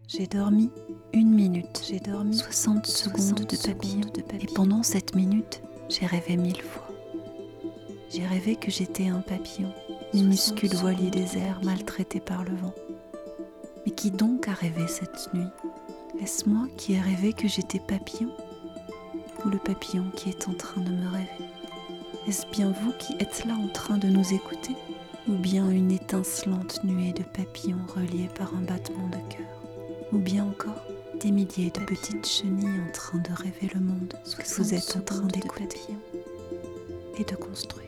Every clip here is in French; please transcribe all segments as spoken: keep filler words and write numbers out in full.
J'ai dormi une minute, j'ai dormi soixante secondes de papillon, de papillon. Et pendant cette minute, j'ai rêvé mille fois. J'ai rêvé que j'étais un papillon, minuscule voilier des airs maltraité par le vent. Mais qui donc a rêvé cette nuit? Est-ce moi qui ai rêvé que j'étais papillon? Ou le papillon qui est en train de me rêver? Est-ce bien vous qui êtes là en train de nous écouter? Ou bien une étincelante nuée de papillons reliés par un battement de cœur? Ou bien encore des milliers de petites chenilles en train de rêver le monde que vous êtes en train d'écouter et de construire?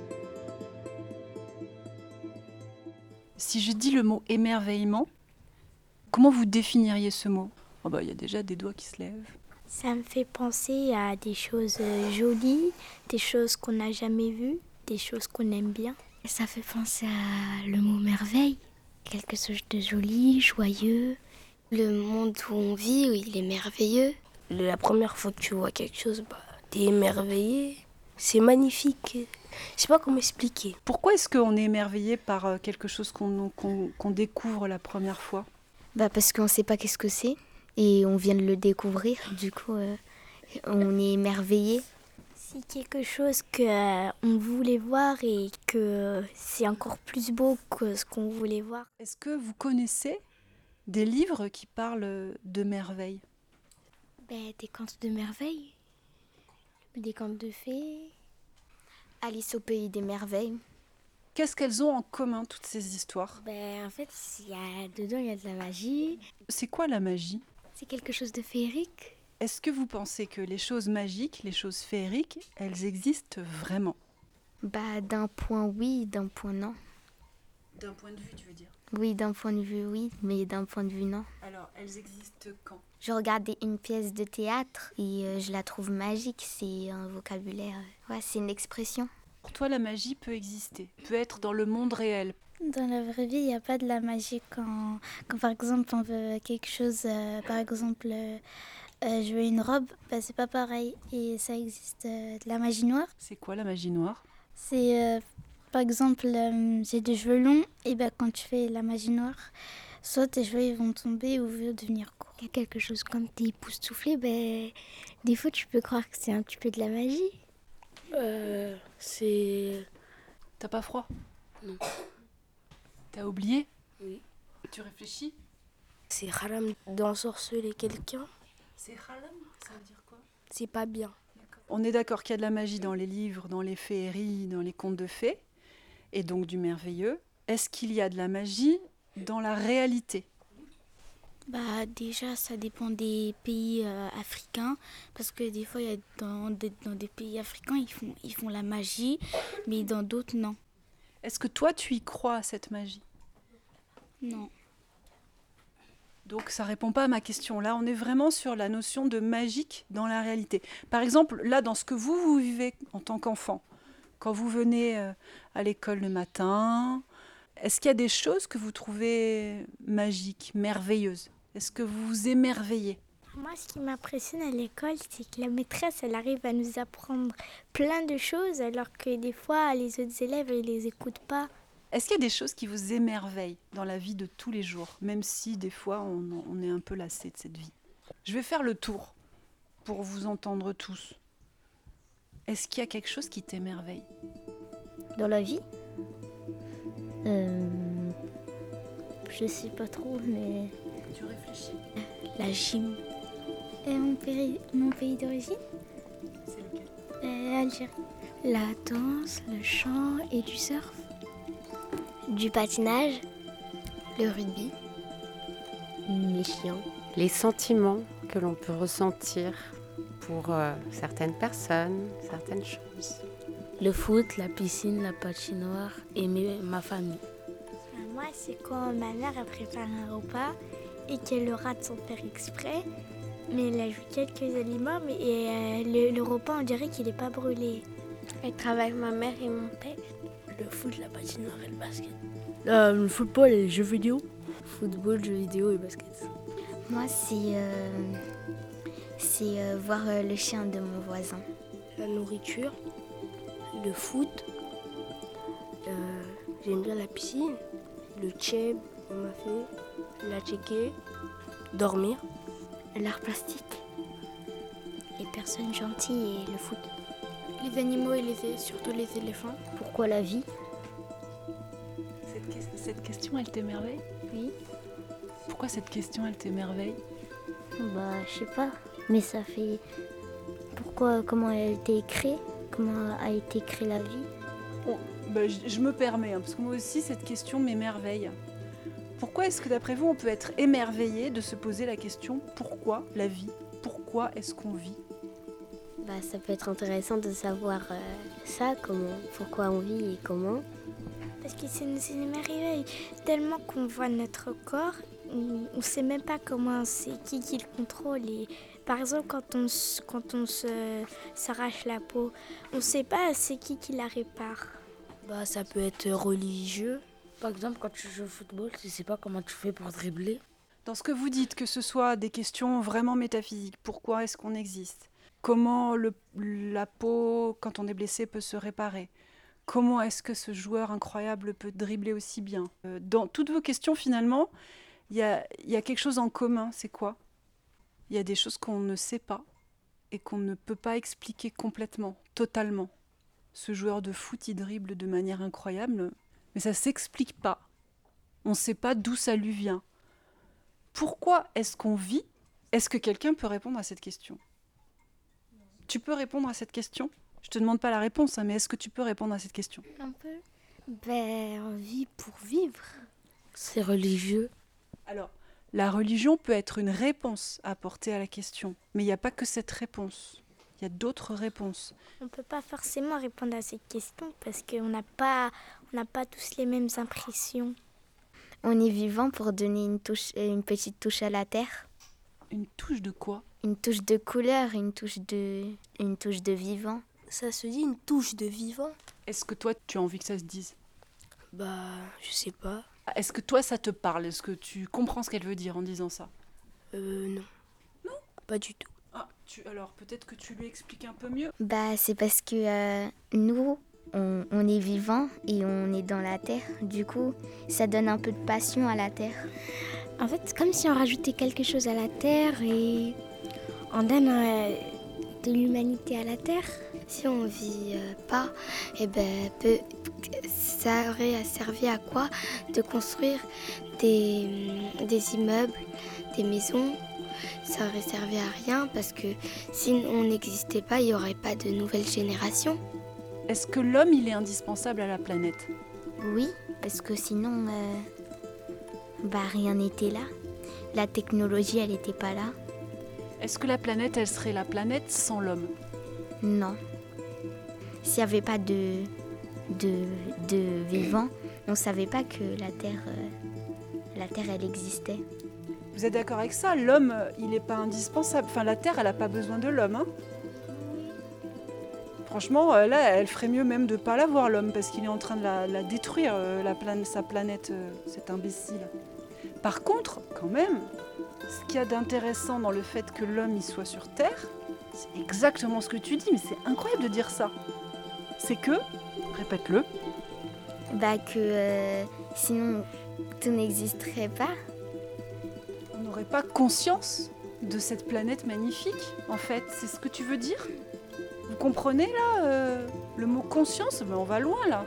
Si je dis le mot émerveillement, comment vous définiriez ce mot? Oh bah, y a déjà des doigts qui se lèvent. Ça me fait penser à des choses jolies, des choses qu'on n'a jamais vues, des choses qu'on aime bien. Ça fait penser à le mot merveille, quelque chose de joli, joyeux. Le monde où on vit, où il est merveilleux. La première fois que tu vois quelque chose, bah, t'es émerveillé. C'est magnifique. Je sais pas comment expliquer. Pourquoi est-ce qu'on est émerveillé par quelque chose qu'on, qu'on, qu'on découvre la première fois? Bah parce qu'on sait pas qu'est-ce que c'est et on vient de le découvrir. Du coup, euh, on est émerveillé. C'est quelque chose qu'on euh, voulait voir et que c'est encore plus beau que ce qu'on voulait voir. Est-ce que vous connaissez des livres qui parlent de merveilles? Ben, des contes de merveilles, des contes de fées. Alice au pays des merveilles. Qu'est-ce qu'elles ont en commun, toutes ces histoires? Ben, en fait, y a, dedans, il y a de la magie. C'est quoi la magie? C'est quelque chose de féerique. Est-ce que vous pensez que les choses magiques, les choses féeriques, elles existent vraiment? Bah, d'un point oui, d'un point non. D'un point de vue, tu veux dire? Oui, d'un point de vue oui, mais d'un point de vue non. Alors, elles existent quand? Je regardais une pièce de théâtre et euh, je la trouve magique. C'est un vocabulaire, euh, ouais, c'est une expression. Pour toi, la magie peut exister, peut être dans le monde réel. Dans la vraie vie, il n'y a pas de la magie quand, quand par exemple, on veut quelque chose, euh, par exemple, euh, euh, je veux une robe, bah, c'est pas pareil. Et ça existe euh, de la magie noire. C'est quoi la magie noire? C'est, euh, par exemple, euh, j'ai des cheveux longs, et bah, quand tu fais la magie noire, soit tes cheveux ils vont tomber ou vont devenir courts. Il y a quelque chose comme des époustouflés, ben, des fois tu peux croire que c'est un petit peu de la magie. Euh, c'est... T'as pas froid? Non. T'as oublié? Oui. Tu réfléchis? C'est haram d'ensorceler quelqu'un. C'est haram? Ça veut dire quoi? C'est pas bien. D'accord. On est d'accord qu'il y a de la magie dans les livres, dans les féeries, dans les contes de fées, et donc du merveilleux. Est-ce qu'il y a de la magie dans la réalité? Bah déjà, ça dépend des pays euh, africains, parce que des fois, y a dans, des, dans des pays africains, ils font, ils font la magie, mais dans d'autres, non. Est-ce que toi, tu y crois à cette magie? Non. Donc ça répond pas à ma question. Là, on est vraiment sur la notion de magique dans la réalité. Par exemple, là, dans ce que vous, vous vivez en tant qu'enfant, quand vous venez euh, à l'école le matin, est-ce qu'il y a des choses que vous trouvez magiques, merveilleuses? Est-ce que vous vous émerveillez? Moi, ce qui m'impressionne à l'école, c'est que la maîtresse, elle arrive à nous apprendre plein de choses, alors que des fois, les autres élèves, ils les écoutent pas. Est-ce qu'il y a des choses qui vous émerveillent dans la vie de tous les jours, même si des fois on, on est un peu lassé de cette vie? Je vais faire le tour pour vous entendre tous. Est-ce qu'il y a quelque chose qui t'émerveille? Dans la vie euh, Je sais pas trop, mais... Tu réfléchis. La gym. Et mon pays, mon pays d'origine, C'est lequel? euh, Algérie. La danse, le chant et du surf. Du patinage. Le rugby. Les chiens. Les sentiments que l'on peut ressentir pour euh, certaines personnes, certaines choses. Le foot, la piscine, la patinoire et mes, ma famille. Moi, c'est quand ma mère elle prépare un repas et qu'elle le rate sans faire exprès, mais elle ajoute quelques aliments, mais et, euh, le, le repas, on dirait qu'il n'est pas brûlé. Elle travaille ma mère et mon père. Le foot, la patinoire et le basket. Euh, le football et les jeux vidéo. Football, jeux vidéo et basket. Moi, c'est, euh, c'est euh, voir euh, le chien de mon voisin. La nourriture, le foot, euh, j'aime bien la piscine, le tchèb, on m'a fait, la tchéké, Dormir. L'art plastique. Les personnes gentilles et le foot. Les animaux et les, surtout les éléphants. Pourquoi la vie? Cette, que- cette question, elle t'émerveille? Oui. Pourquoi cette question, elle t'émerveille? Bah, je sais pas. Mais ça fait... Pourquoi, comment elle a été créée? Comment a été créée la vie? Oh, bah, je, je me permets, hein, parce que moi aussi, cette question m'émerveille. Pourquoi est-ce que, d'après vous, on peut être émerveillé de se poser la question « Pourquoi la vie? Pourquoi est-ce qu'on vit ?» Bah, ça peut être intéressant de savoir euh, ça, comment, pourquoi on vit et comment. Parce que ça nous émerveille tellement qu'on voit notre corps, on ne sait même pas comment c'est qui qui le contrôle. Et par exemple, quand on, s- quand on se, s'arrache la peau, on ne sait pas c'est qui qui la répare. Bah, ça peut être religieux. Par exemple, quand tu joues au football, tu sais pas comment tu fais pour dribbler. Dans ce que vous dites, que ce soit des questions vraiment métaphysiques, pourquoi est-ce qu'on existe? Comment le- la peau, quand on est blessé, peut se réparer? Comment est-ce que ce joueur incroyable peut dribbler aussi bien? Euh, Dans toutes vos questions, finalement, il y a, il y a quelque chose en commun. C'est quoi? Il y a des choses qu'on ne sait pas et qu'on ne peut pas expliquer complètement, totalement. Ce joueur de foot, il dribble de manière incroyable, mais ça ne s'explique pas. On ne sait pas d'où ça lui vient. Pourquoi est-ce qu'on vit? Est-ce que quelqu'un peut répondre à cette question? Tu peux répondre à cette question? Je te demande pas la réponse, hein, mais est-ce que tu peux répondre à cette question? Un peu. Ben, on vit pour vivre. C'est religieux. Alors, la religion peut être une réponse à apporter à la question, mais il n'y a pas que cette réponse. Il y a d'autres réponses. On ne peut pas forcément répondre à cette question parce qu'on n'a pas, on n'a pas tous les mêmes impressions. On est vivant pour donner une, touche, euh, une petite touche à la terre. Une touche de quoi? Une touche de couleur, une touche de, une touche de vivant. Ça se dit une touche de vivant? Est-ce que toi, tu as envie que ça se dise? Bah, je sais pas. Est-ce que toi, ça te parle? Est-ce que tu comprends ce qu'elle veut dire en disant ça? Euh, non. Non? Pas du tout. Ah, tu, alors peut-être que tu lui expliques un peu mieux. Bah, c'est parce que euh, nous, on, on est vivant et on est dans la terre. Du coup, ça donne un peu de passion à la terre. En fait, c'est comme si on rajoutait quelque chose à la terre et on donne euh, de l'humanité à la terre. Si on vit euh, pas, eh ben, peu- ça aurait servi à quoi de construire des, des immeubles, des maisons? Ça aurait servi à rien parce que si on n'existait pas, il n'y aurait pas de nouvelles générations. Est-ce que l'homme, il est indispensable à la planète? Oui, parce que sinon, euh, bah, rien n'était là. La technologie, elle n'était pas là. Est-ce que la planète, elle serait la planète sans l'homme? Non. S'il n'y avait pas de, de, de vivant, on ne savait pas que la Terre, euh, la Terre, elle existait. Vous êtes d'accord avec ça? L'homme, euh, il n'est pas indispensable. Enfin, la Terre, elle n'a pas besoin de l'homme. Hein. Franchement, euh, là, elle ferait mieux même de ne pas l'avoir, l'homme, parce qu'il est en train de la, la détruire, euh, la plan- sa planète, euh, cet imbécile. Par contre, quand même, ce qu'il y a d'intéressant dans le fait que l'homme y soit sur Terre, c'est exactement ce que tu dis, mais c'est incroyable de dire ça. C'est que, répète-le, Bah que euh, sinon, tout n'existerait pas. on n'aurait pas conscience de cette planète magnifique, en fait. C'est ce que tu veux dire? Vous comprenez, là, euh, le mot conscience? Ben, on va loin, là.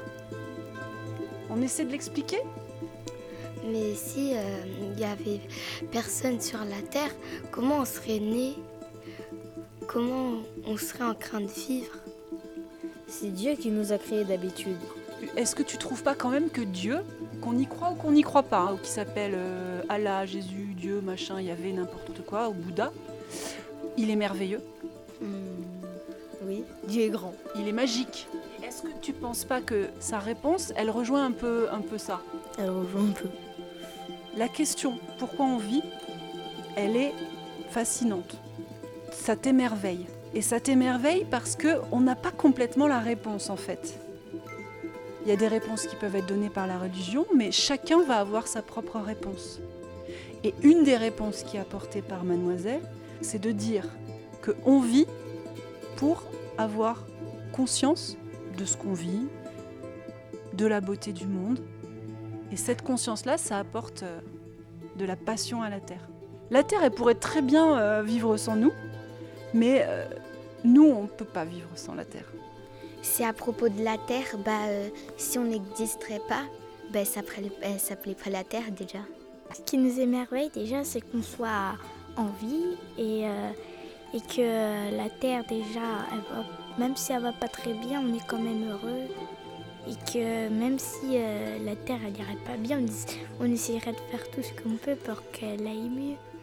On essaie de l'expliquer? Mais si euh, il y avait personne sur la Terre, comment on serait né? Comment on serait en train de vivre? C'est Dieu qui nous a créés d'habitude. Est-ce que tu trouves pas quand même que Dieu, qu'on y croit ou qu'on n'y croit pas, hein, ou qui s'appelle euh, Allah, Jésus, Dieu, machin, Yahvé, n'importe quoi, ou Bouddha, il est merveilleux, Hmm, oui, Dieu est grand. il est magique. Est-ce que tu penses pas que sa réponse, elle rejoint un peu, un peu ça? Elle rejoint un peu. La question pourquoi on vit, elle est fascinante. Ça t'émerveille. Et ça t'émerveille parce qu'on n'a pas complètement la réponse en fait. Il y a des réponses qui peuvent être données par la religion, mais chacun va avoir sa propre réponse. Et une des réponses qui est apportée par Mademoiselle, c'est de dire qu'on vit pour avoir conscience de ce qu'on vit, de la beauté du monde. Et cette conscience-là, ça apporte euh, de la passion à la terre. La Terre, elle pourrait très bien euh, vivre sans nous, mais euh, nous, on ne peut pas vivre sans la Terre. C'est à propos de la Terre, bah, euh, si on n'existerait pas, bah, ça ne s'appelait pas la Terre déjà. Ce qui nous émerveille déjà, c'est qu'on soit en vie et, euh, et que la Terre déjà, elle va, même si elle va pas très bien, on est quand même heureux. Et que même si euh, la Terre elle irait pas bien, on, on essaierait de faire tout ce qu'on peut pour qu'elle aille mieux.